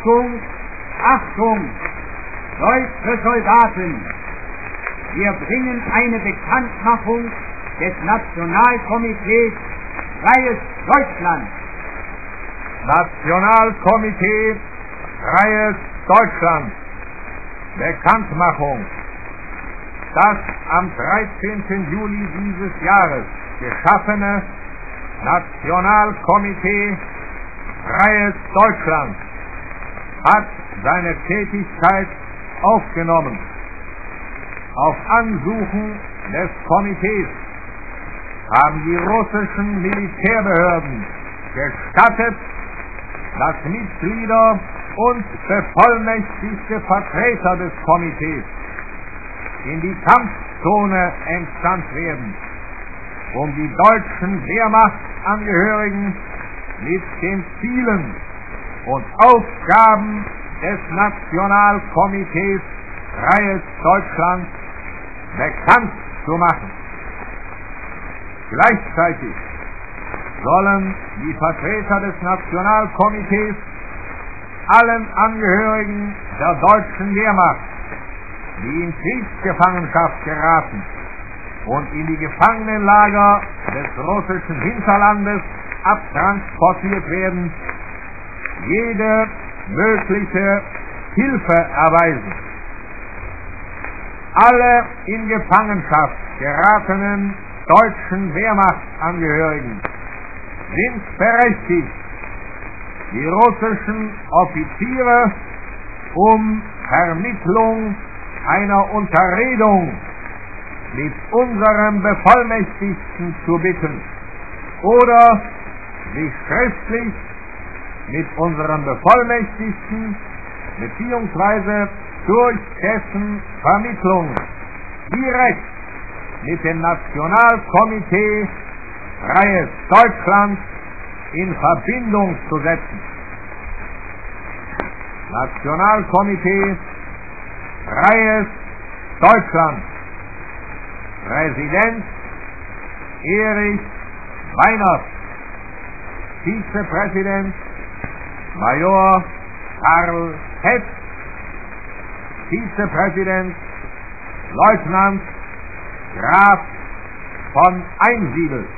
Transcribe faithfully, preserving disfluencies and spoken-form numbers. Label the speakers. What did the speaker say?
Speaker 1: Achtung, Achtung, deutsche Soldaten! Wir bringen eine Bekanntmachung des Nationalkomitees Freies Deutschland.
Speaker 2: Nationalkomitee Freies Deutschland. Bekanntmachung. Das am dreizehnten Juli dieses Jahres geschaffene Nationalkomitee Freies Deutschland hat seine Tätigkeit aufgenommen. Auf Ansuchen des Komitees haben die russischen Militärbehörden gestattet, dass Mitglieder und bevollmächtigte Vertreter des Komitees in die Kampfzone entsandt werden, um die deutschen Wehrmachtsangehörigen mit den Zielen und Aufgaben des Nationalkomitees Freies Deutschland bekannt zu machen. Gleichzeitig sollen die Vertreter des Nationalkomitees allen Angehörigen der deutschen Wehrmacht, die in Kriegsgefangenschaft geraten und in die Gefangenenlager des russischen Hinterlandes abtransportiert werden, jede mögliche Hilfe erweisen. Alle in Gefangenschaft geratenen deutschen Wehrmachtsangehörigen sind berechtigt, die russischen Offiziere um Vermittlung einer Unterredung mit unserem Bevollmächtigten zu bitten oder sich schriftlich mit unserem Bevollmächtigten beziehungsweise durch dessen Vermittlung direkt mit dem Nationalkomitee Freies Deutschland in Verbindung zu setzen. Nationalkomitee Freies Deutschland. Präsident Erich Weinert. Vizepräsident Major Karl Hess. Vizepräsident Leutnant Graf von Einsiedel.